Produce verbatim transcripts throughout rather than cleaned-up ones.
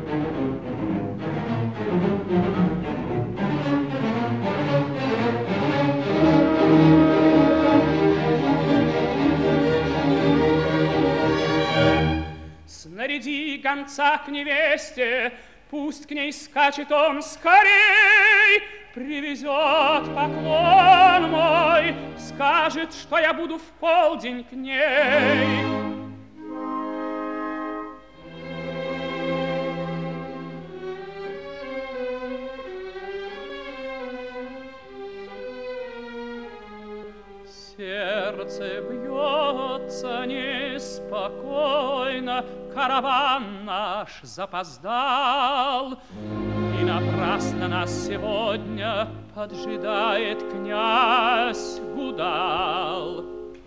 Снаряди гонца к невесте, пусть к ней скачет он скорей, привезет поклон мой, скажет, что я буду в полдень к ней. Сердце бьется неспокойно, караван наш запоздал, и напрасно нас сегодня поджидает князь Гудал.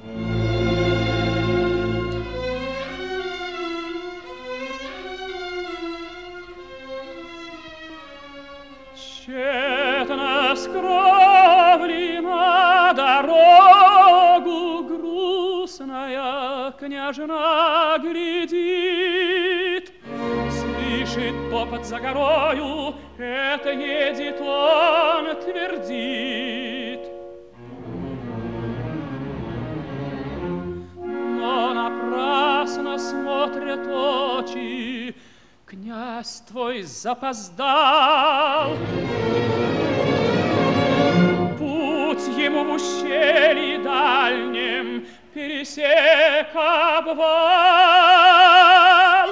Тщетно с кровли на дорогу грустная княжна глядит, слышит топот за горою, это едет он, твердит. Но напрасно смотрят очи, князь твой запоздал. Путь ему в ущелье дальнем пересек обвал.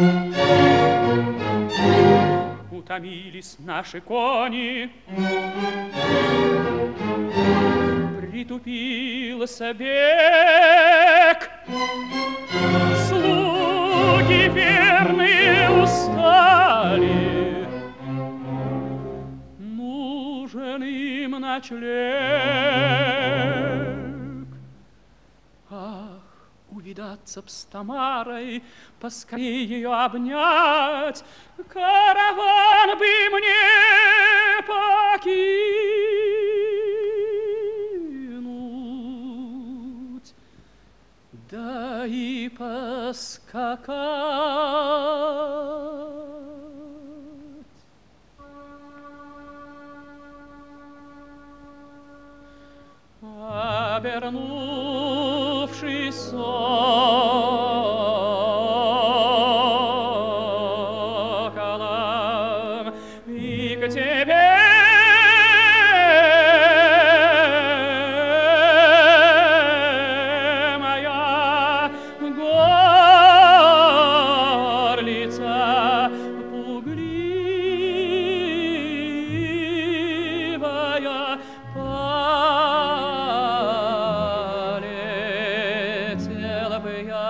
Утомились наши кони, притупился бег. Слуги верные устали, нужен им ночлег. Ах, увидаться б с Тамарой, поскорей ее обнять, караван бы мне покинуть, да и поскакать. Обернувшись соколом, и к тебе моя горлица пугливая полетела бы я,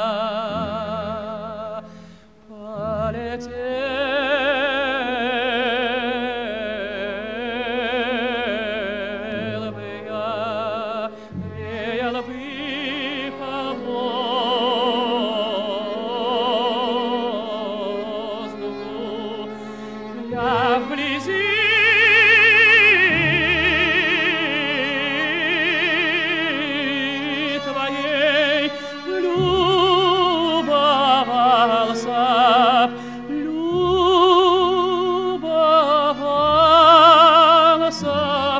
полетела бы я, веяла бы по воздуху. Я вблизи твоей любовался, любовался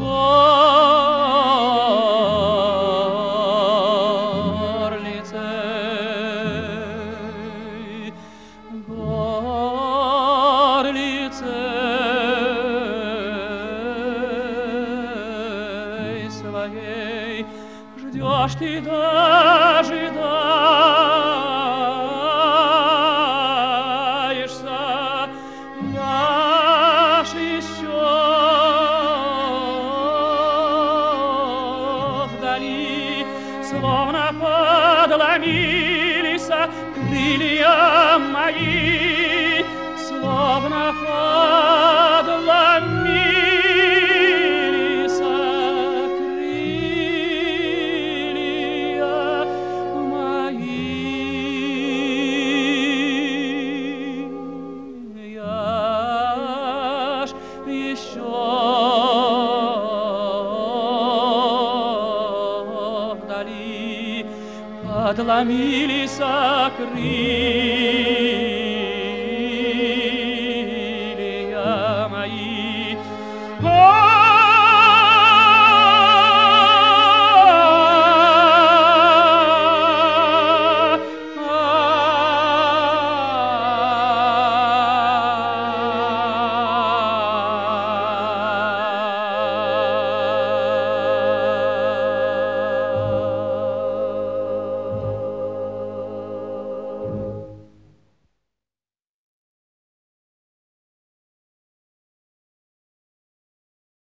горлицей, горлицей своей. Ждешь ты, дожидаешься, я ж еще вдали, словно подломились крылья мои, словно подломились крылья мои. Я ж еще вдали, подломились крылья